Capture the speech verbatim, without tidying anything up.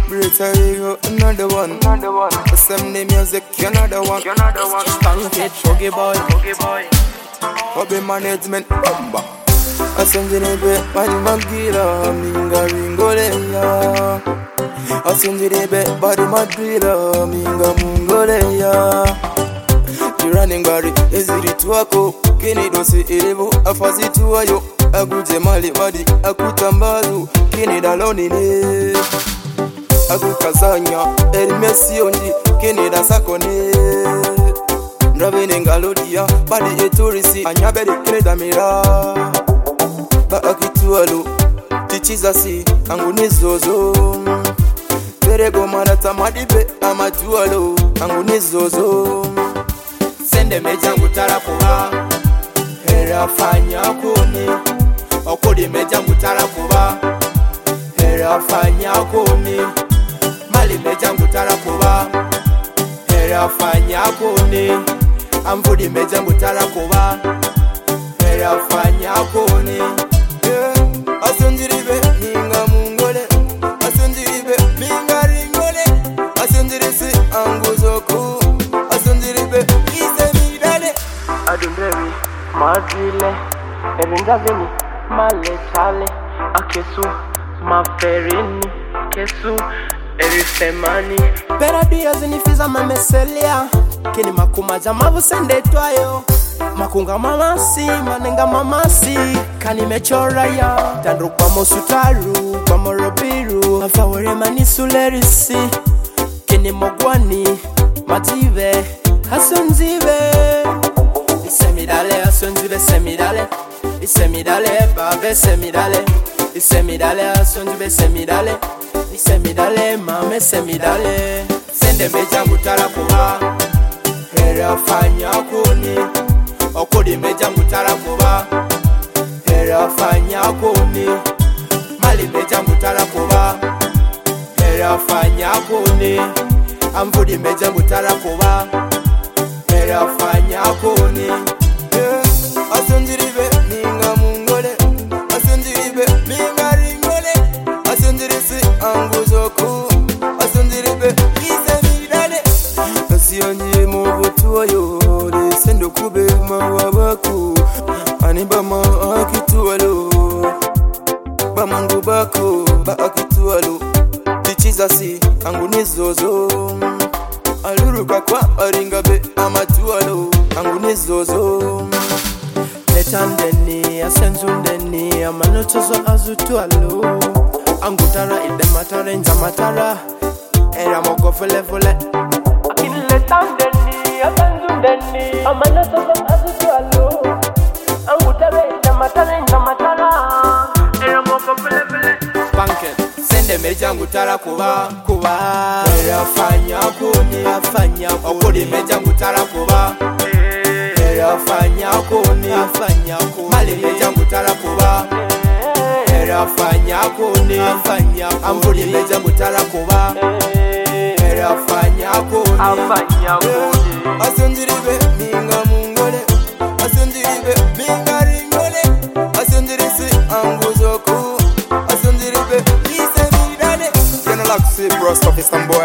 Britain, another one. Another one. Some the music, another one. Another one. Stanky, Boogie Boy, Boogie Boy. Hobby management, bamba. Asenjirebe, mani magila, minga ringoleya. Asenjirebe, bari madrila, minga mungoleya. Running bari, eziri tuwako. Kini dosi ilibu, afazi tuwayo. Aguje mali madi, akutambazu. Kini daloni ne. Agukazanya, erimesi onji. Kini da sakone. Ndravene ngalodia, badi eturisi. Anyabedi kini damira. Ba akitualo, tichizasi. Angunizozo. Perego marata madibe, amatualo. Angunizozo. Sende meja ngutara kuba Hera fanya kuni Okodi meja ngutara kuba Hera fanya kuni Mali meja ngutara kuba Hera fanya kuni Amvudi meja ngutara kuba Hera fanya kuni yeah. Asunjiribe minga mungole Asunjiribe minga ringole Asunjirisi anguzoku Asunjiribe Adumbewi, Madrile, Erindavini, Male Chale, Akesu, Maferini, Kesu, Erisemani. Pera dias inifiza mameselia, Kini makuma jamavu sende twayo. Makunga mamasi, manenga mamasi, Kani mechora ya. Tandru kwa mosutaru, kwa morobiru, Afawere manisulerisi, Kini mogwani, Mative, Hasunzive. Isemidale, asunzibe semidale. Isemidale, bave semidale. Isemidale, asunzibe semidale. Isemidale, mame semidale. Sende meja ngutara kuba Hera fanya kuni Okodi meja ngutara kuba Hera fanya kuni Mali meja ngutara kuba Hera fanya kuni Amvudi meja ngutara kuba Hera fanya kuni yeah. Asunjiribe minga mungole Asunjiribe minga ringole Asunjirisi anguzoku Asunjiribe kise midale Asiyonye muvutu wayo Sendo kube mawabaku Anibama akitualo Bamangu bako ba akitualo Tichizasi angunizozo Aluruka kwa aringabe amatualo angunizozo Letandeni asenzundeni amanotozo azutualo Angutara idematara inzamatara Era moko fule fule Akini letandeni asenzundeni amanotozo azutualo Angutara idematara inzamatara Era moko fule fule Banket Sende meja ngutara kuba kuba Hera fanya kuni afanya kuni Okodi meja ngutara kuba Hera fanya kuni afanya kuni Mali meja ngutara kuba Hera fanya kuni afanya kuni Amvudi meja ngutara kuba Hera fanya kuni afanya kuni Asunjiribe minga mungole Asunjiribe minga ringole Asunjirisi anguzoku Asunjiribe Say bro, stuff is some